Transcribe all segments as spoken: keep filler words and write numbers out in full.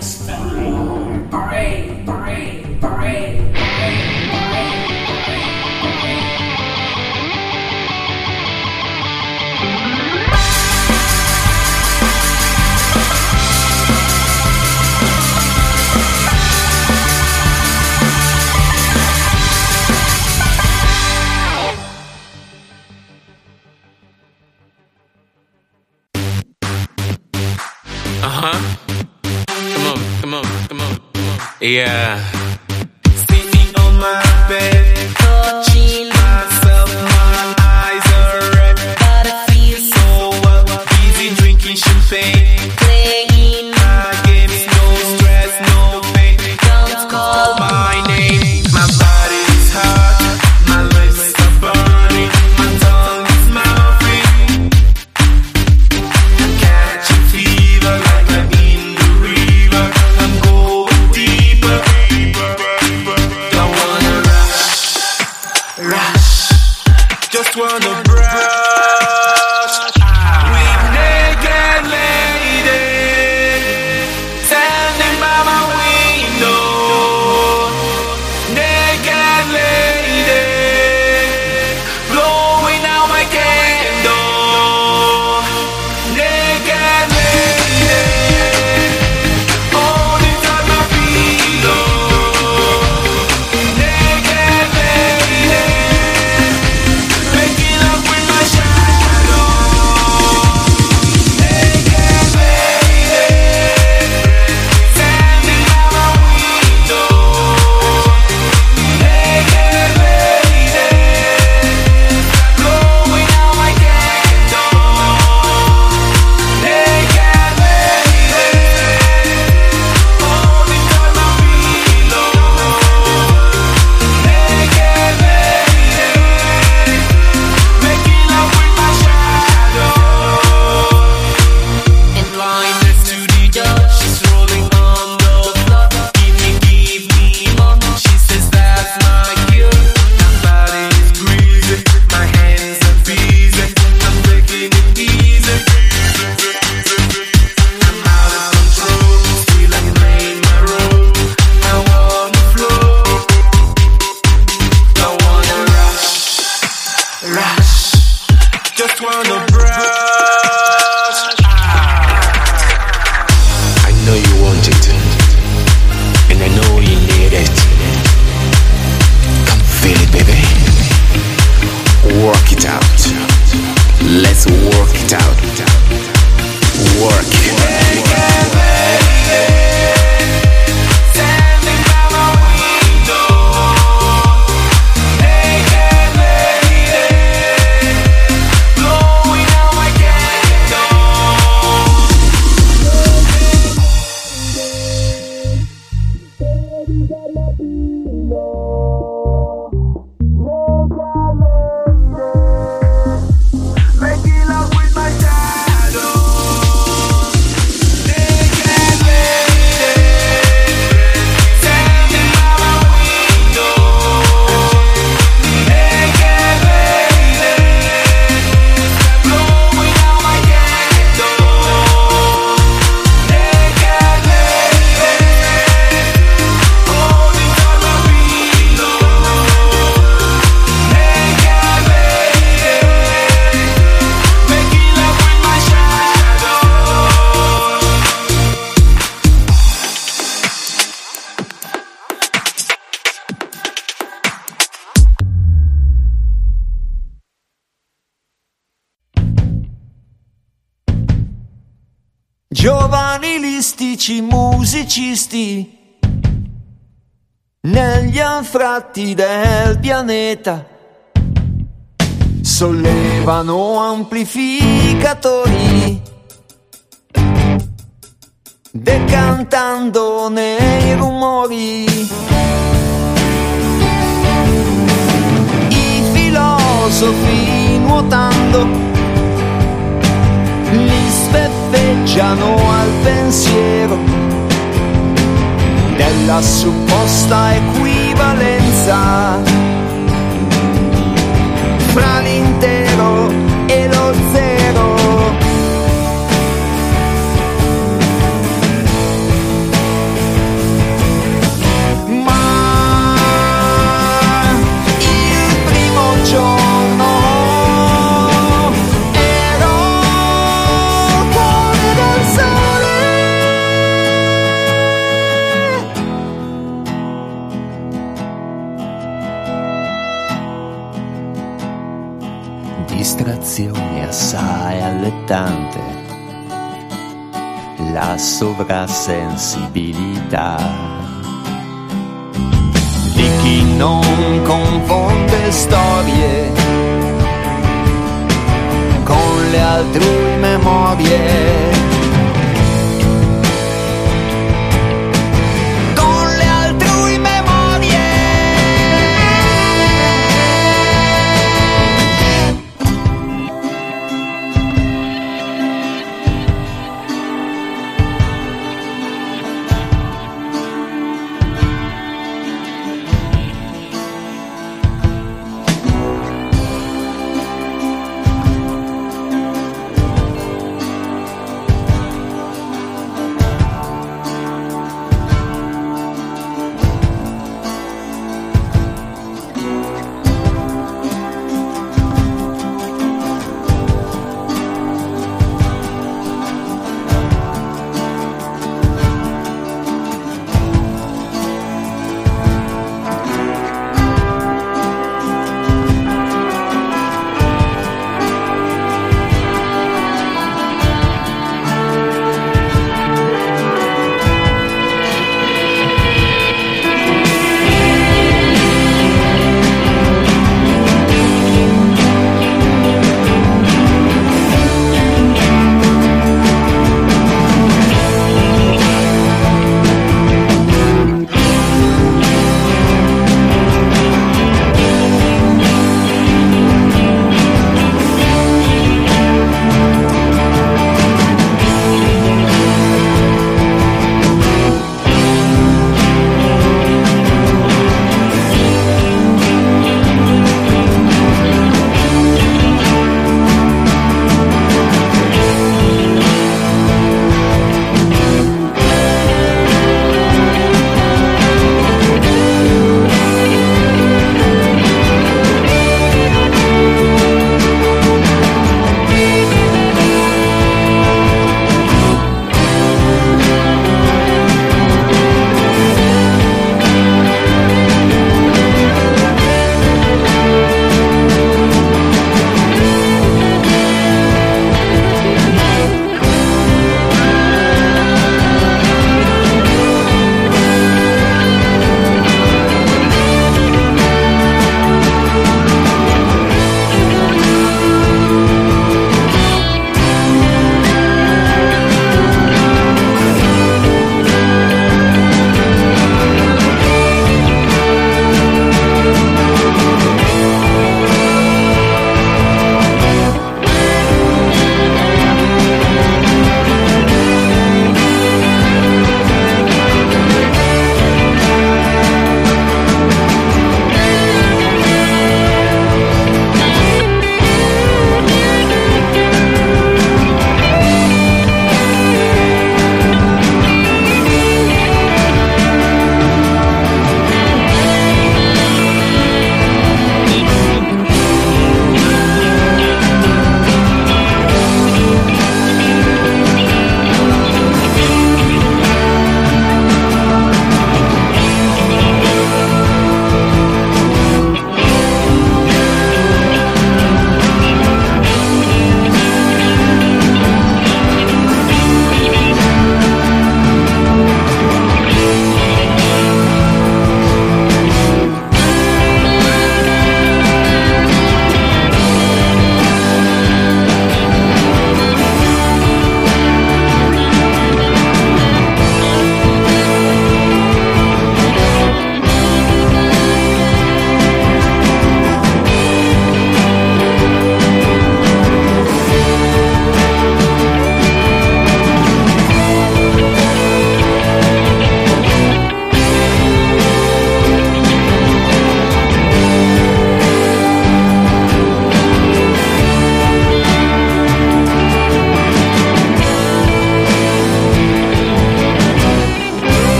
style. Parade, parade, parade, parade, parade. Uh-huh. Come on, come on, come on, come on. Yeah. Sitting on my bed, touching myself, my eyes are red, but I feel so well. Easy drinking champagne, playing my games, no stress, no pain. Don't call my name. My body is hot, my lips are burning, my tongue is mouthing. I'm catching fever like I'm in the river. I'm going deeper. Don't wanna rush, rush. Just wanna brush with naked lady standing by my window. Naked lady blowing out my candle. Naked lady holding tight my pillow. Naked lady making up with my shadow. Naked lady standing by my window. Naked lady blowing out my candle. Naked lady holding tight my pillow. Naked lady making love with my shadow. In blindness to the dark, she's rolling on the floor. Give me, give me more. She says that's my cure. My body is greasy, my hands are busy. I'm taking it easy. I'm out of control, still I play my role. I wanna flow, don't wanna rush, rush. Just wanna brush. I know you want it, and I know you need it. Come feel it, baby. Work it out. Let's work it out. Work it. Standing by my window. Naked lady blowing out my candle. Making love with my shadow. Naked lady standing by my window. Naked lady blowing out my candle. Naked lady holding tight my pillow. Naked lady making love with my shadow. Giovani listici musicisti negli anfratti del pianeta sollevano amplificatori decantando nei rumori. I filosofi nuotando li sbeffeggiano al pensiero della supposta equivalenza fra l'intero e lo zero. importante la sovrasensibilità di chi non confonde storie con le altrui memorie.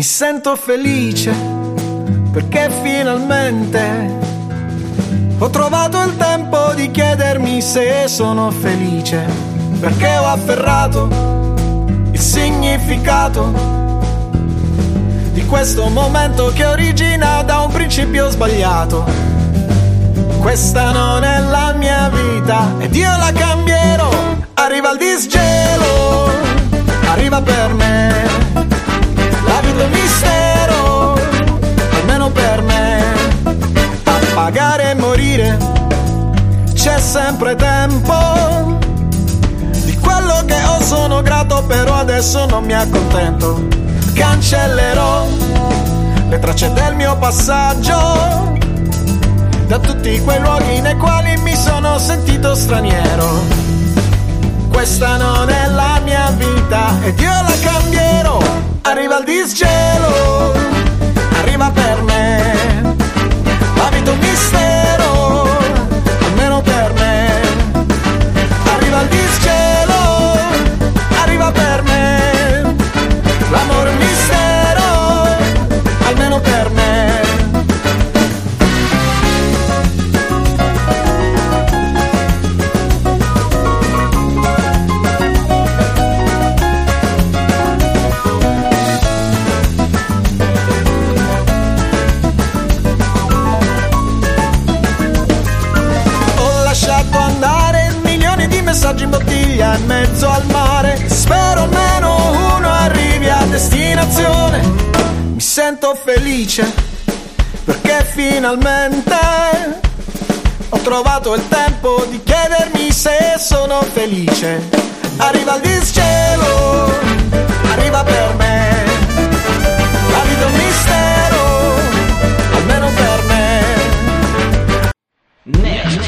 Mi sento felice perché finalmente ho trovato il tempo di chiedermi se sono felice, perché ho afferrato il significato di questo momento che origina da un principio sbagliato. Questa non è la mia vita ed io la cambierò. Arriva il disgelo, arriva per me. La vita è un mistero, almeno per me. A pagare e morire c'è sempre tempo. Di quello che ho sono grato, però adesso non mi accontento. Cancellerò le tracce del mio passaggio da tutti quei luoghi nei quali mi sono sentito straniero. Questa non è la mia vita ed io la cambierò. Arriva il disgelo, arriva per me. La vita è un mistero, almeno per me. Arriva il disgelo, arriva per me. L'amore è un mistero, almeno per me. Messaggi in bottiglia in mezzo al mare. Spero almeno uno arrivi a destinazione. Mi sento felice perché finalmente ho trovato il tempo di chiedermi se sono felice. Arriva il disgelo, arriva per me. La vita è un mistero, almeno per me. Next.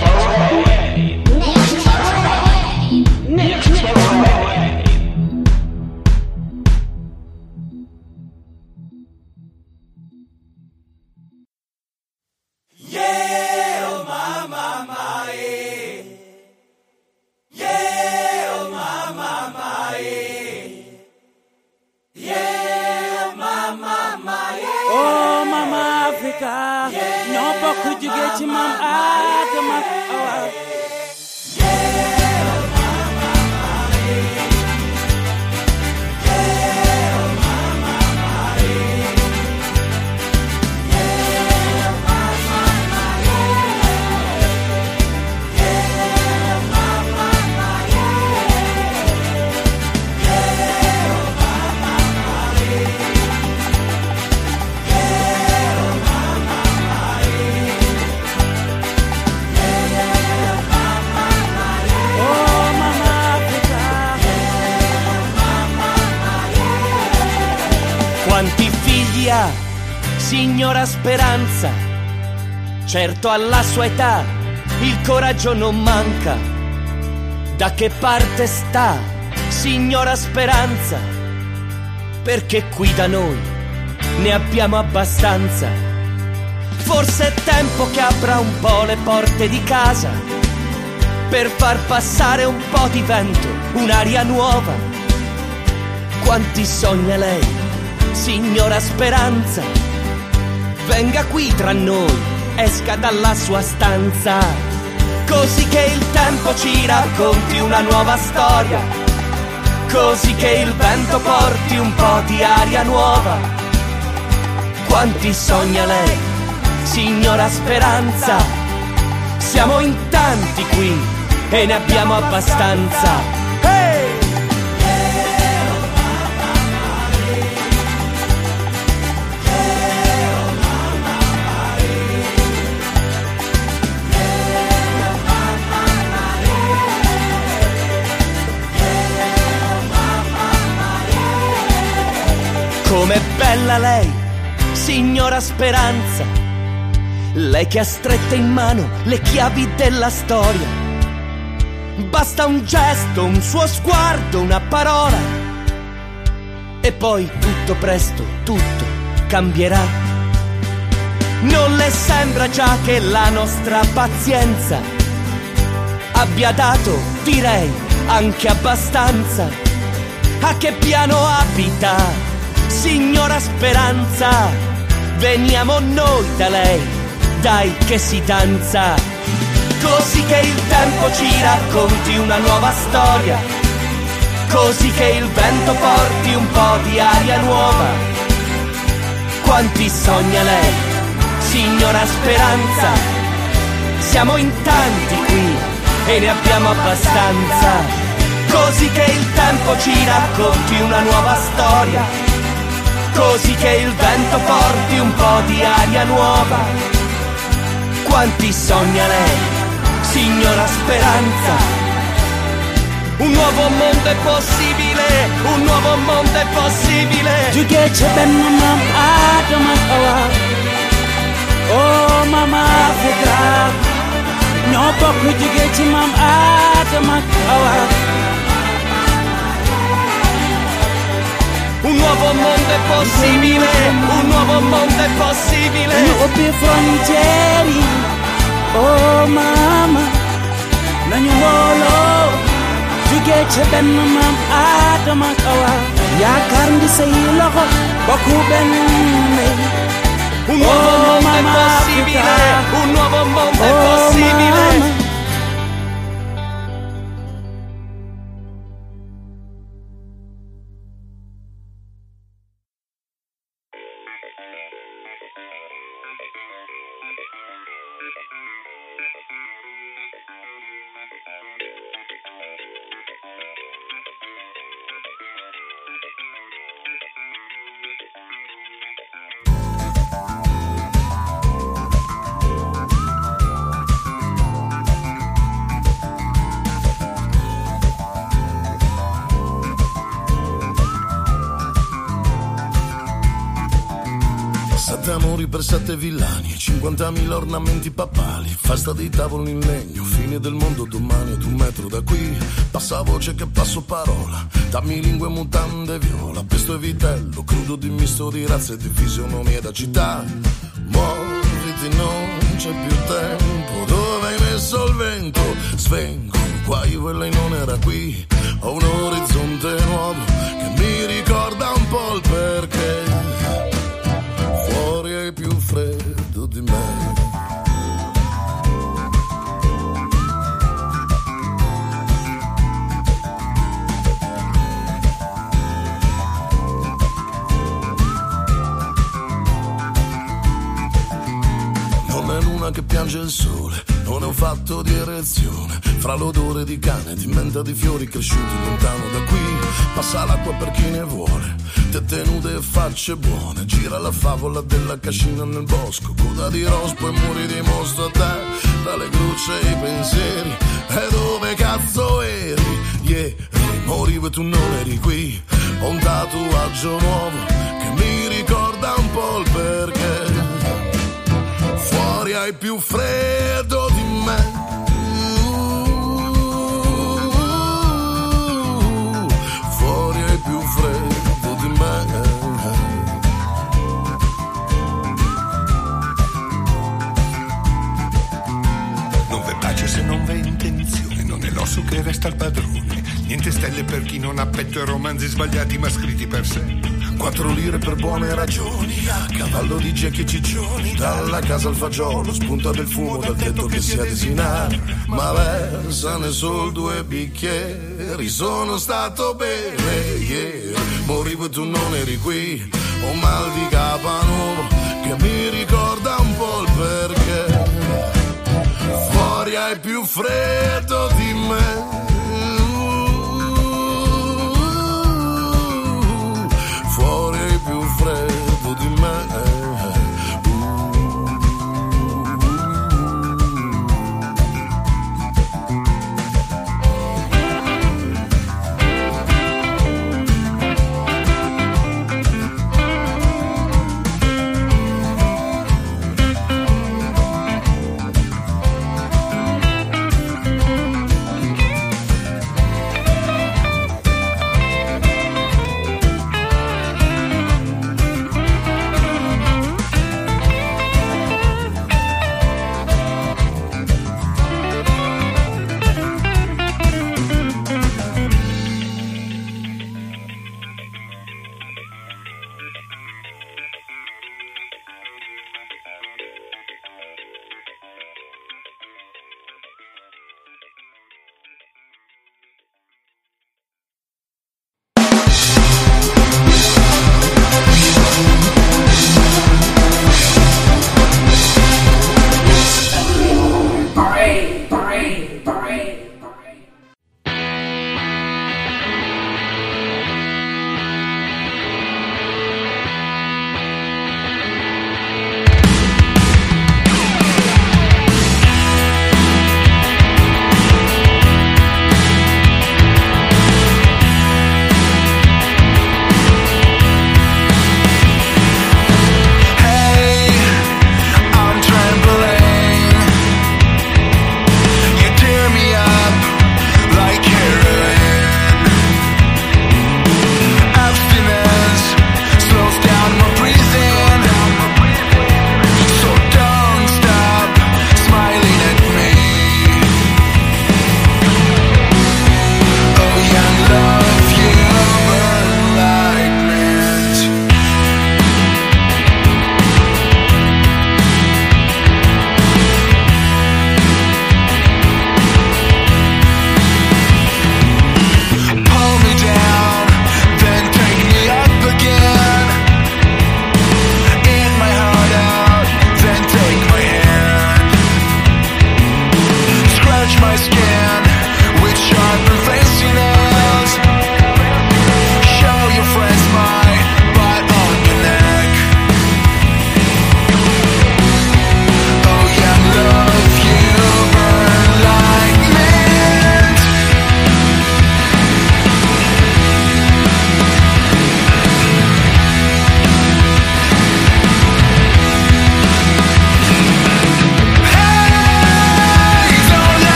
Signora Speranza, certo alla sua età il coraggio non manca. Da che parte sta, signora Speranza? Perché qui da noi ne abbiamo abbastanza. Forse è tempo che apra un po' le porte di casa per far passare un po' di vento, un'aria nuova. Quanti sogna lei, signora Speranza? Venga qui tra noi, esca dalla sua stanza, così che il tempo ci racconti una nuova storia, così che il vento porti un po' di aria nuova. Quanti sogna lei, signora Speranza? Siamo in tanti qui e ne abbiamo abbastanza. Com'è bella lei, signora Speranza, lei che ha strette in mano le chiavi della storia. Basta un gesto, un suo sguardo, una parola e poi tutto presto, tutto cambierà. Non le sembra già che la nostra pazienza abbia dato, direi, anche abbastanza? A che piano abita, signora Speranza, veniamo noi da lei, dai che si danza. Così che il tempo ci racconti una nuova storia, così che il vento porti un po' di aria nuova. Quanti sogna lei, signora Speranza? Siamo in tanti qui e ne abbiamo abbastanza. Così che il tempo ci racconti una nuova storia, così che il vento porti un po' di aria nuova. Quanti sogna lei, signora Speranza? Un nuovo mondo è possibile, un nuovo mondo è possibile. Jugeche ben mamam Adama Awa, oh mama Africa, no boku jugeche mam Adama Awa. Un nuovo mondo è possibile, un nuovo mondo è possibile. Nuovi frontieri, oh mama, nanyuolo, jugeche ben mamam Adama Awa. Yaakaar ndi say loxo bokku benn ndey. Un nuovo oh, mondo mama è possibile, Africa. Un nuovo mondo oh, è possibile. Mama. Sette amori per sette villani, cinquantamila ornamenti papali, festa dei tavoli in legno, fine del mondo domani ad un metro da qui. Passa voce che passo parola, dammi lingue, mutande, viola, pesto e vitello, crudo di misto di razze e di fisionomie da città. Muoviti, non c'è più tempo, dove hai messo il vento? Svengo, qua io e lei non era qui, ho un orizzonte nuovo che mi ricorda un po' il perché. Fuori è più freddo di me. Non è luna che piange il sole, non è un fatto di erezione. Fra l'odore di cane, di menta, di fiori cresciuti lontano da qui. Passa l'acqua per chi ne vuole, tette nude e facce buone. Gira la favola della cascina nel bosco, coda di rospo e muri di mostro a te. Dalle grucce e i pensieri, e dove cazzo eri? Ieri morivo e tu non eri qui. Ho un tatuaggio nuovo che mi ricorda un po' il perché. Fuori hai più freddo di me. Fuori hai più freddo di me. Non v'è pace se non v'è intenzione, non è l'osso che resta al padrone. Niente stelle per chi non ha petto e romanzi sbagliati ma scritti per sé. Quattro lire per buone ragioni, a cavallo di gechi e ciccioni. Dalla casa al fagiolo spunta del fumo dal tetto che si adesina. Ma versane solo due bicchieri, sono stato bene ieri. Morivo e tu non eri qui, ho mal di Capanuovo che mi ricorda un po' il perché. Fuori hai più freddo di me. Fuori è più freddo di me.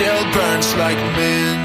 still burns like mint.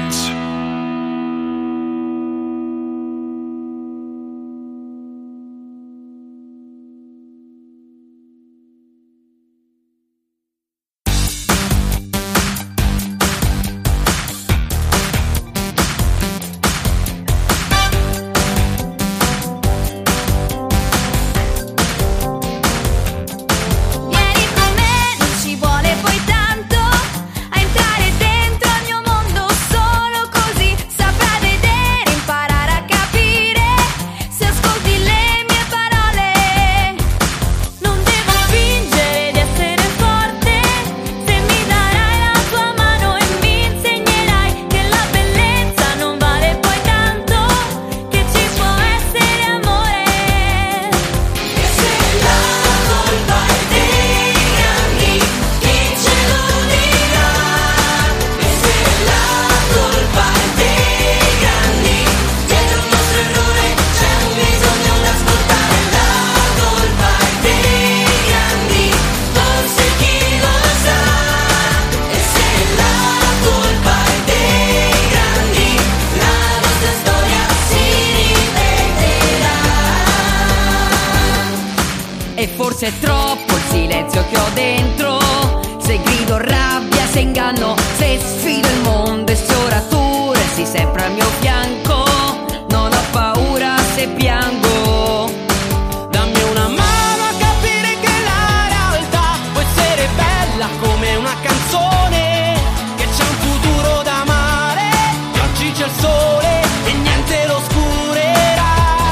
Forse è troppo il silenzio che ho dentro, se grido rabbia, se inganno, se sfido il mondo e se ora tu resti sempre al mio fianco. Non ho paura se piango. Dammi una mano a capire che la realtà può essere bella come una canzone, che c'è un futuro da amare, che oggi c'è il sole e niente lo oscurerà.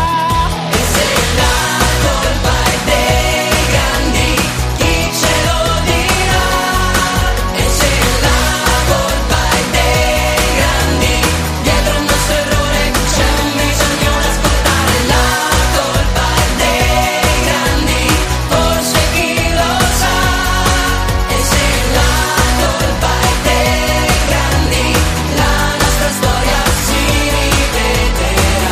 E se la colpa è dei grandi, chi ce lo dirà? E se la colpa è dei grandi, dietro il nostro errore c'è un bisogno da ascoltare. La colpa è dei grandi, forse chi lo sa. E se la colpa è dei grandi, la nostra storia si ripeterà.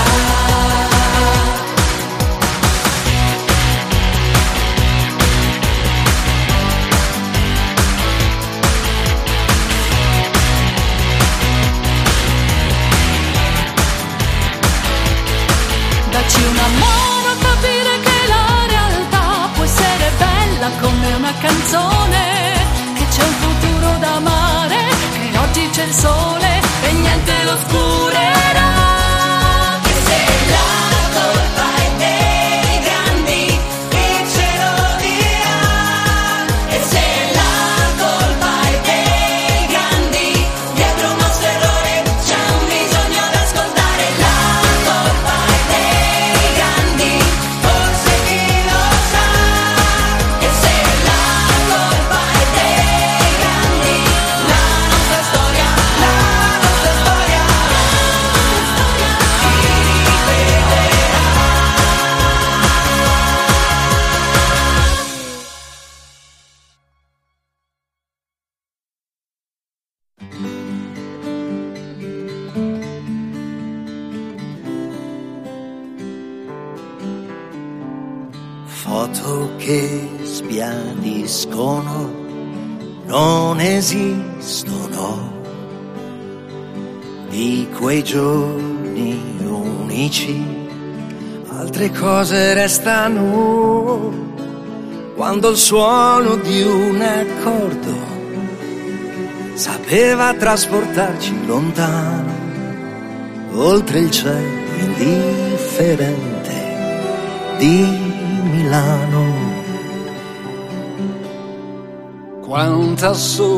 Dacci una mano a capire che la realtà può essere bella come una canzone, che c'è un futuro da amare, che oggi c'è il sole e niente lo oscurerà. E se la colpa è dei grandi, chi ce lo dirà? E se la colpa è dei grandi, dietro un nostro errore c'è un bisogno da ascoltare. La colpa è dei grandi, forse chi lo sa. E se la colpa è dei grandi, la nostra storia, la nostra storia si ripeterà. Foto che sbiadiscono, non esistono, di quei giorni unici. Altre cose restano, quando il suono di un accordo sapeva trasportarci lontano, oltre il cielo indifferente di Milano. Quanta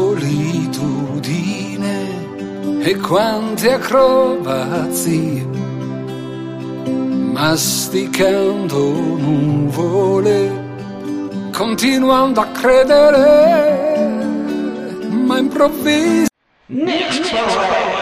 solitudine e quante acrobazie, masticando nuvole, continuando a credere, ma improvviso. Next Parade.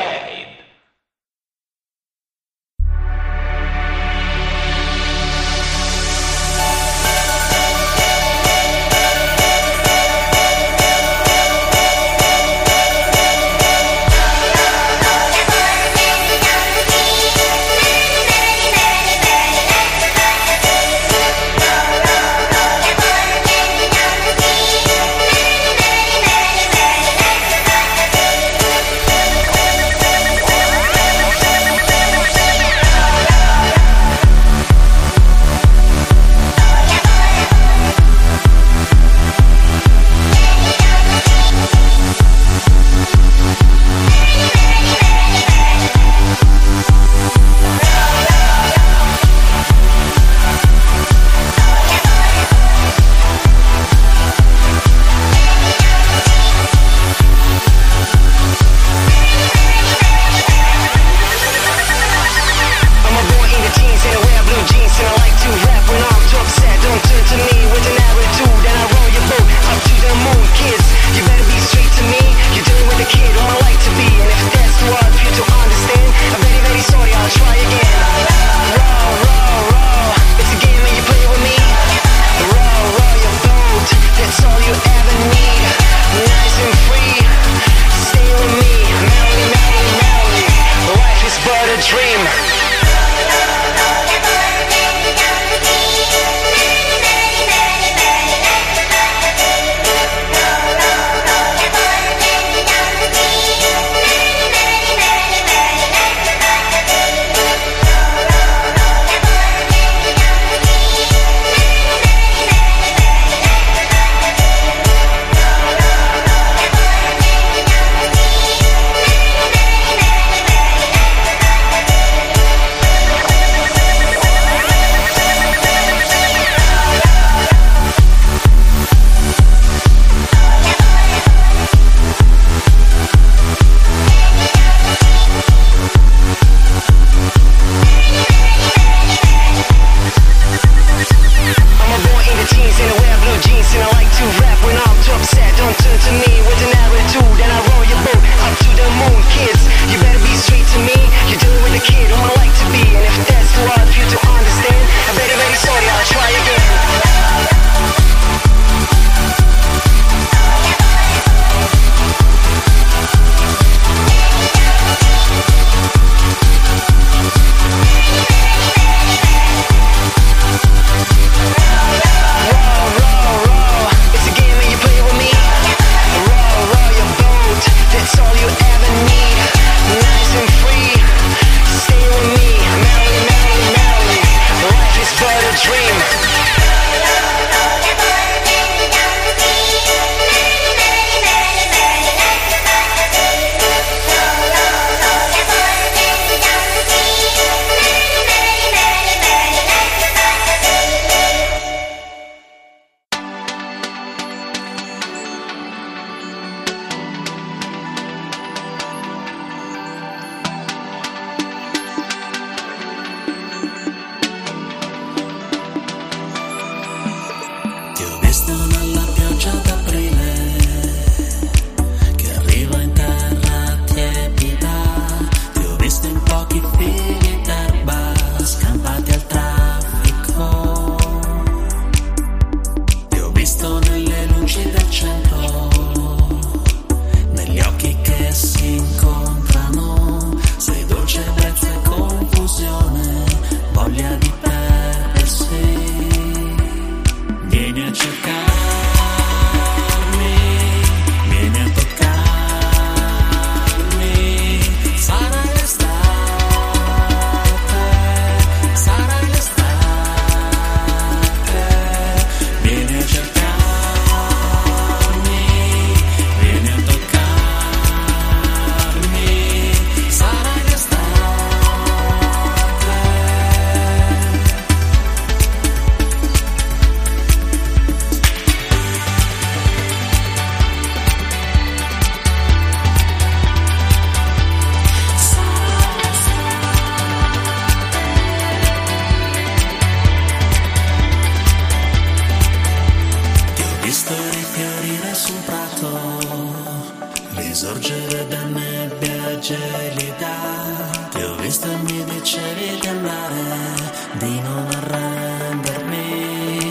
risorgere da nebbia gelida. Ti ho visto e mi dicevi di andare, di non arrendermi.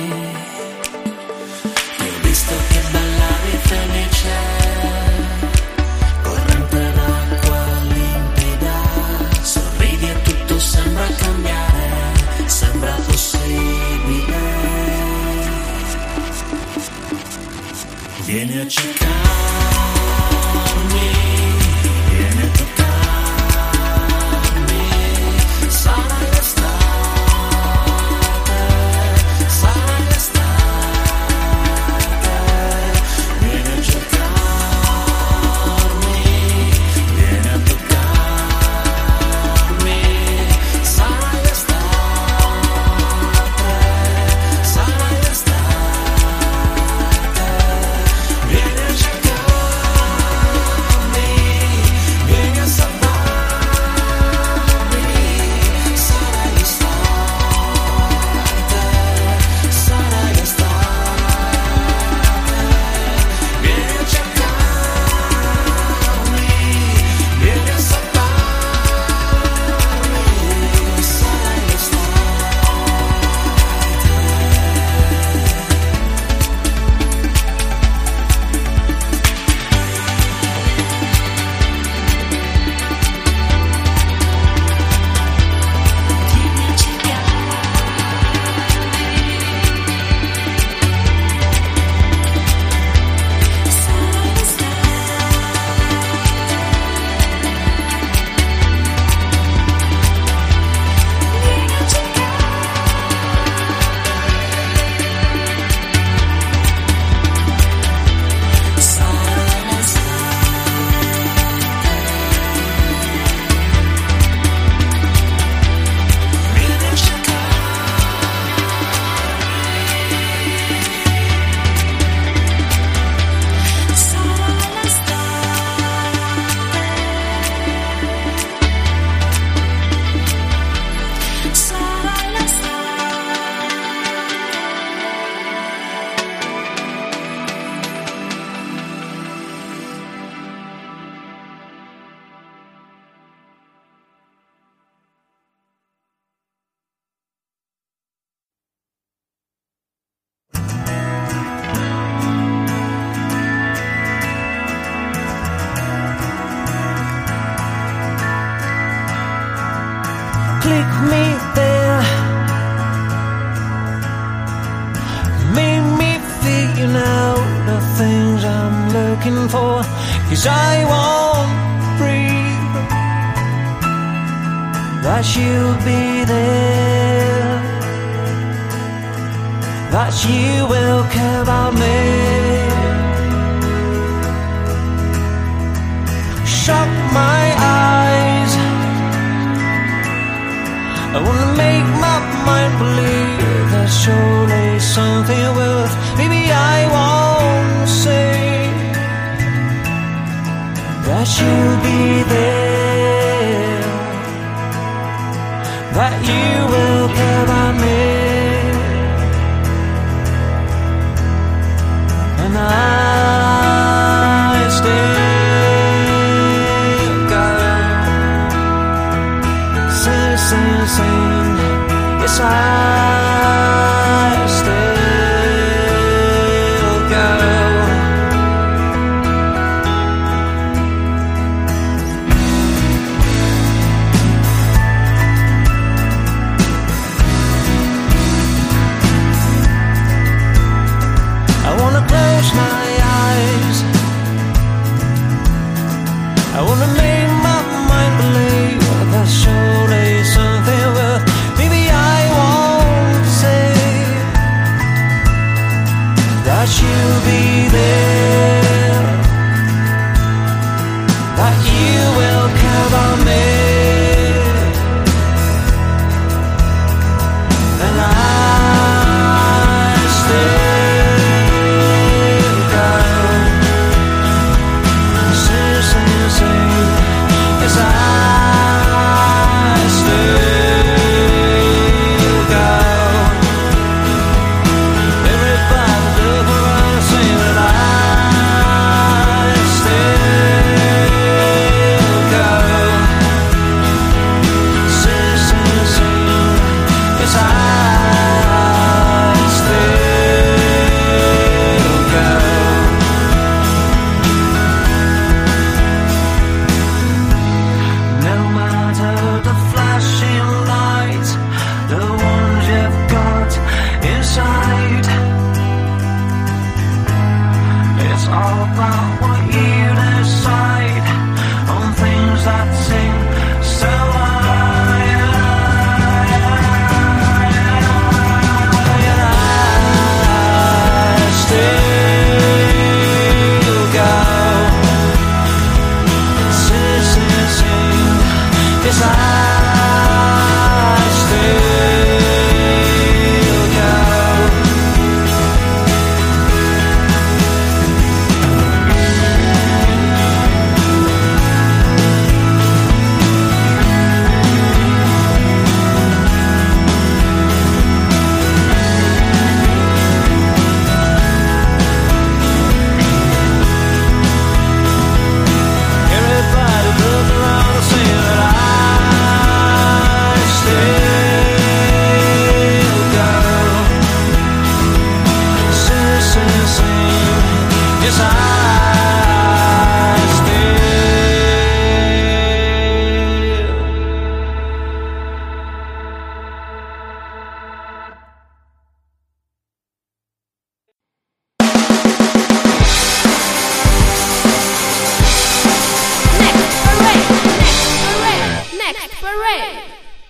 Ti ho visto che ballavi felice, corrente d'acqua limpida. Sorridi e tutto sembra cambiare, sembra possibile. Vieni a cercarmi, vieni a toccarmi, sarai l'estate, sarai l'estate. Vieni a cercarmi, vieni a toccarmi, sarai l'estate, sarai l'estate. Vieni a cercarmi, vieni a salvarmi, sarai l'estate, sarai l'estate. Vieni a cercarmi, vieni a salvarmi, sarai l'estate. Click me there, made me figure out the things I'm looking for. 'Cause I won't breathe, that you'll be there, that you will care about me. Shut my eyes, I wanna make my mind believe there's surely something worth. Maybe I won't say that you'll be there, that you will care about me. And I still got sing, sing, sing. Yes, I still go. I wanna close my eyes, I wanna make my mind believe there's surely something worth. Maybe I won't say that you'll be there, that you will care about me. And I still go, sing, sing, sing. Yes, I still go. Everybody look around and say that I still Next Parade.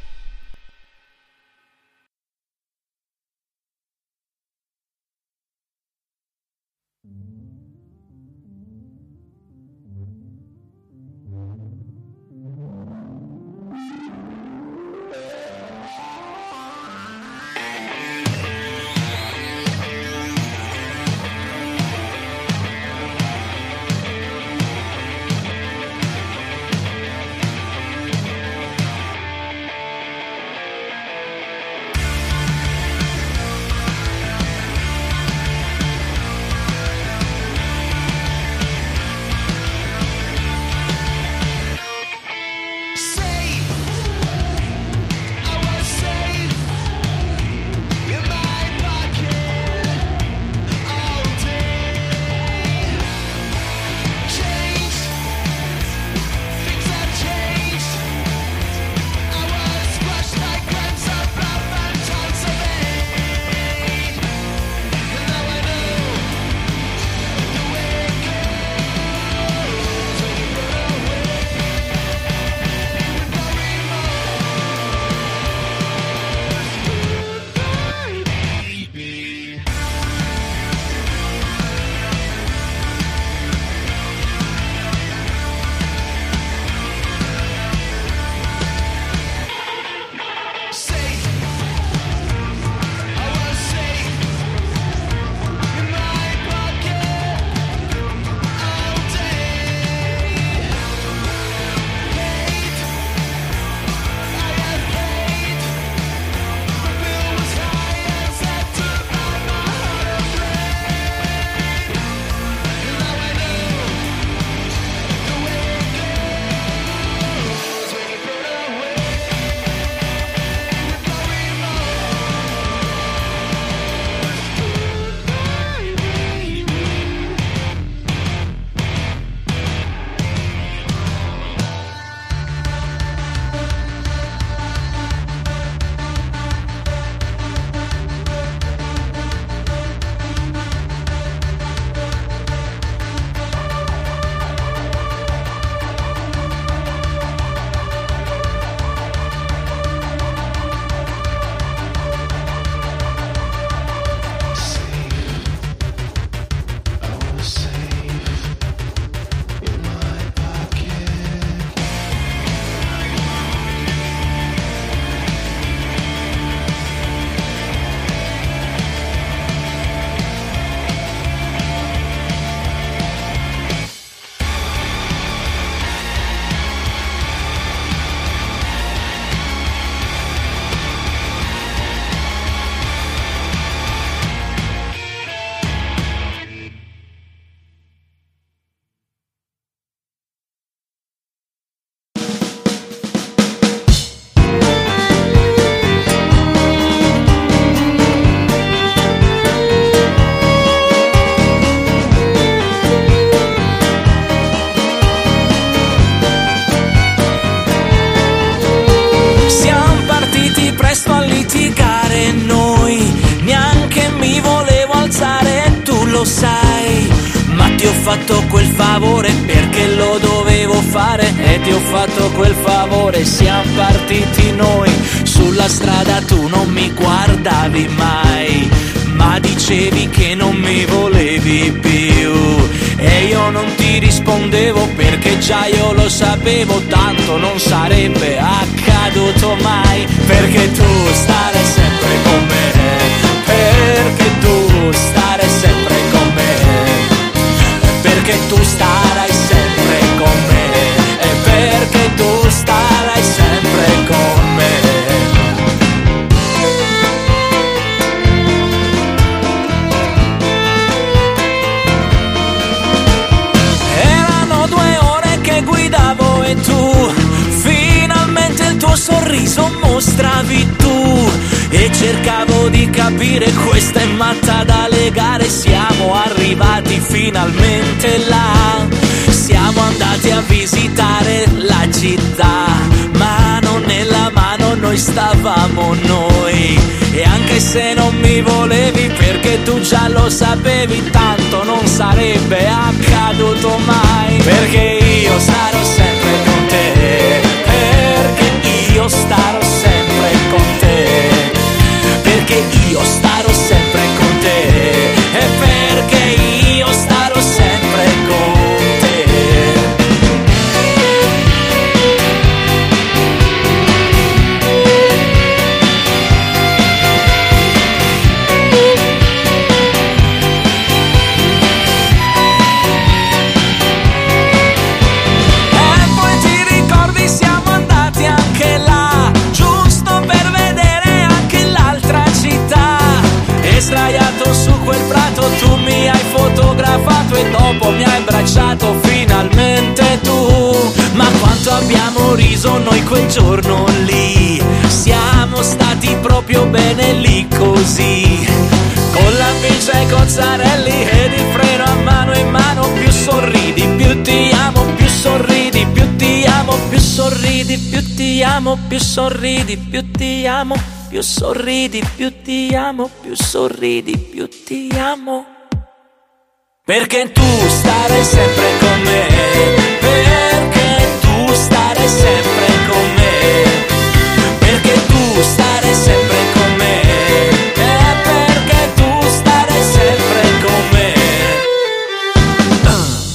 lo sai, ma ti ho fatto quel favore perché lo dovevo fare e ti ho fatto quel favore. Siamo partiti noi, sulla strada tu non mi guardavi mai, ma dicevi che non mi volevi più e io non ti rispondevo perché già io lo sapevo, tanto non sarebbe accaduto mai, perché tu starai sempre con me, perché tu starai sempre con me, perché tu starai sempre con me, e perché tu starai sempre con me. Erano due ore che guidavo e tu finalmente il tuo sorriso mostravi tu, e cercavo di capire, questa è matta da legare. Siamo arrivati finalmente là, siamo andati a visitare la città, mano nella mano noi stavamo noi, e anche se non mi volevi perché tu già lo sapevi, tanto non sarebbe accaduto mai, perché io sarò sempre con te, quel giorno lì. Siamo stati proprio bene lì così, con la bici e cozzarelli ed il freno a mano in mano. Più sorridi, più ti amo, più sorridi, più ti amo, più sorridi, più ti amo, più sorridi, più ti amo, più sorridi, più ti amo, più sorridi, più ti amo. Perché tu starai sempre con me, perché tu starai sempre con me, perché tu starai sempre con me, e perché tu starai sempre con me. uh.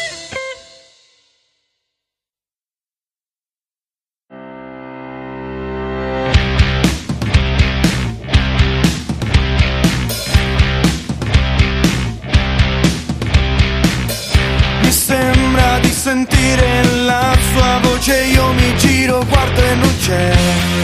Mi sembra di sentire la sua voce, io mi giro, guardo e non c'è.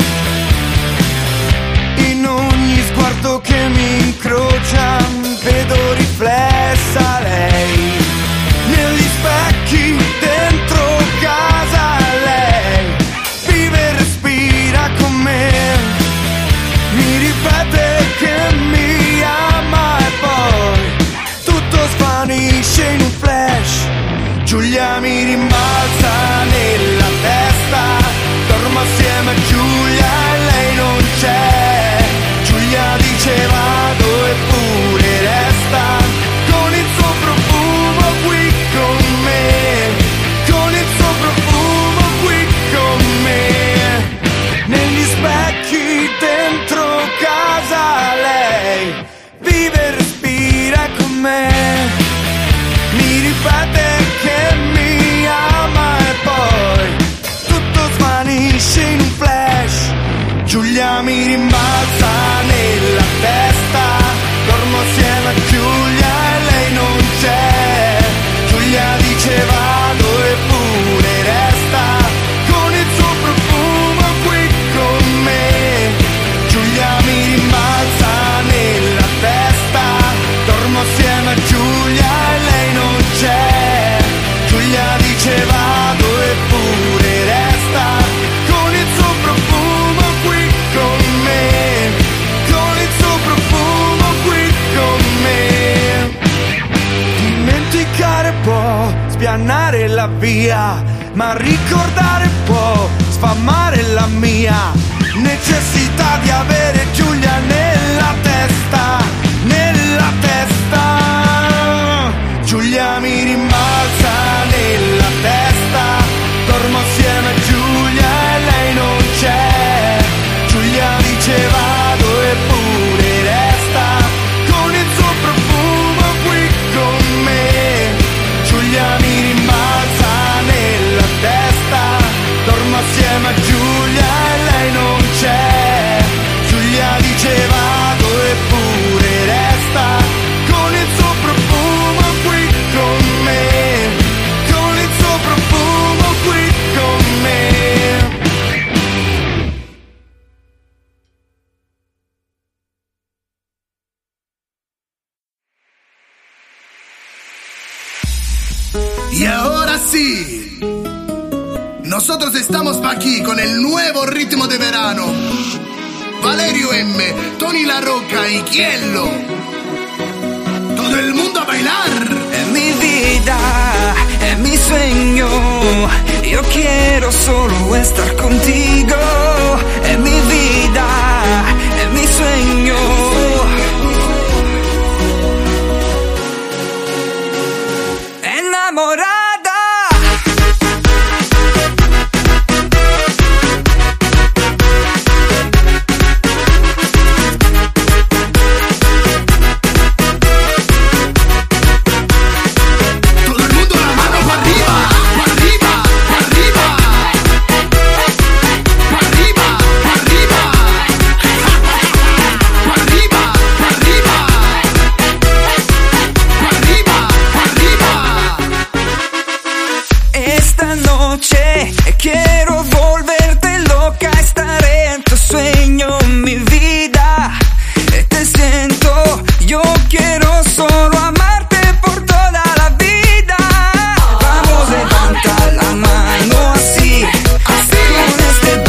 In ogni sguardo che mi incrocia vedo riflessa lei. Negli specchi dentro casa lei vive e respira con me. Mi ripete che mi ama e poi tutto svanisce in un flash. Giulia mi rimbalza nella testa, dormo assieme a Giulia e lei non c'è. Giulia dice vado eppure resta, con il suo profumo qui con me, con il suo profumo qui con me. Negli specchi dentro casa lei vive e respira con me. Mi ripete che mi ama e poi tutto svanisce in un flash. Giulia mi rimbalza nella testa, dormo assieme a Giulia e lei non c'è. Giulia dice vado eppure resta, con il suo profumo qui con me. Giulia mi rimbalza nella testa, dormo assieme a Giulia e lei non c'è. Giulia dice vado eppure resta, con il suo profumo qui con me, con il suo profumo qui con me. Dimenticare può spianare la via, ma ricordare può sfamare la mia. Necessità di avere Giulia nella testa, nella testa. Giulia mi rimbalza nella testa, dormo assieme a Giulia e lei non c'è. Giulia dice vado eppure resta, con il suo profumo qui con me. Giulia mi rimbalza nella testa, dormo assieme a Giulia e lei non c'è. Giulia dice vado eppure resta, con il suo profumo qui con me, con il suo profumo qui con me. Y ahora sí, nosotros estamos aquí con el nuevo ritmo de verano. Valerio M, Tony La Rocca y Kiello. Todo el mundo a bailar. Es mi vida, es mi sueño. Yo quiero solo estar contigo. Es mi vida, es mi sueño. Enamorada. Quiero volverte loca, estaré en tu sueño, mi vida. Te siento, yo quiero solo amarte por toda la vida. Vamos, levanta la mano así, así. Con este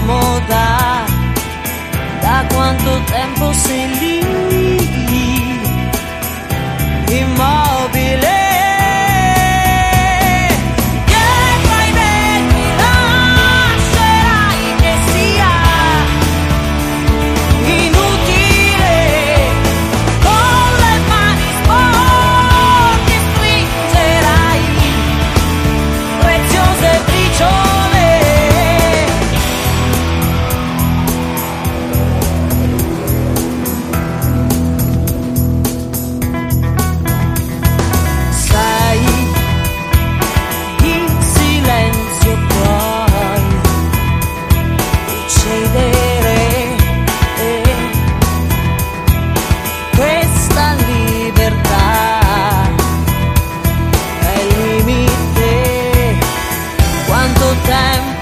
scomoda. Da quanto tempo sei lì, immobile? Tempo